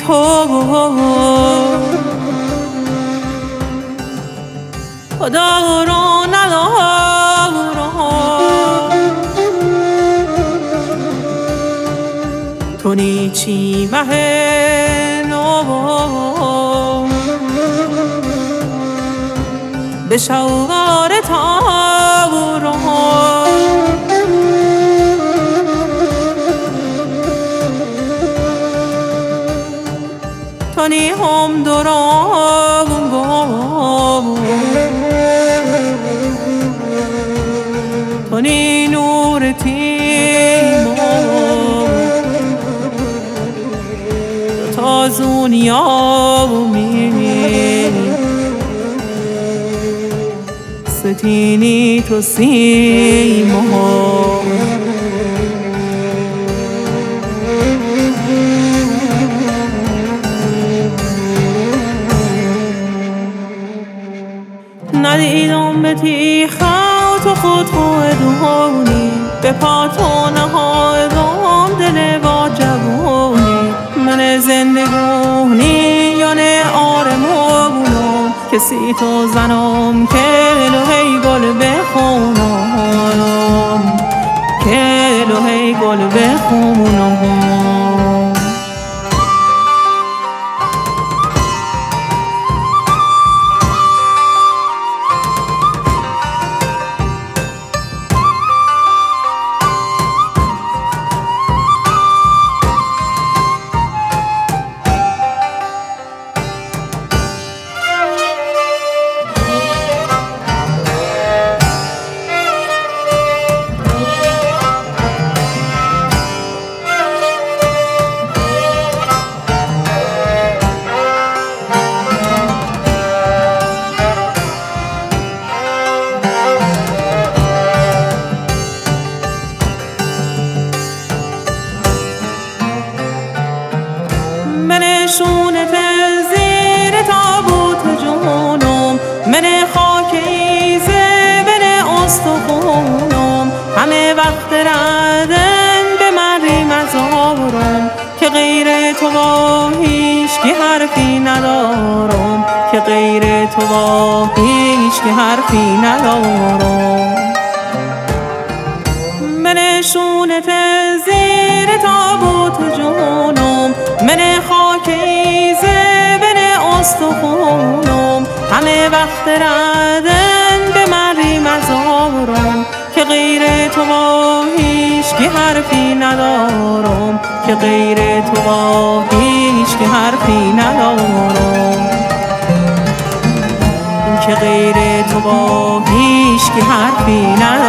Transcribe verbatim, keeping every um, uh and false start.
تو خدا رو ندارم، تو نیچی مه نو به شوار تابورم، تو نی هم دورم تو نی نور تیمو تا زونیا می ستینی تو سیمو ندیدم به تیخم تو خود خودمونی، به پاتو نهادم دل با جوونی، من زندگونی یا نه آرمونم، کسی تو زنم که الهی گل بخونم، که الهی گل بخونم. من شونه زیر تابوت جونم، من خاک ایزه بن استخونم، همه وقت ردن به مری مزارم، که غیر تو با هیچکی حرفی ندارم، که غیر تو با هیچکی حرفی ندارم. من شونه زیر تابوت جونم، من خاک ایزه بن استخونم، همه وقت ردن به مری مزارم، که غیر تو با هیچکی حرفی ندارم، که غیر تو با هیچکی حرفی ندارم، که غیر تو با هیچکی حرفی ندارم.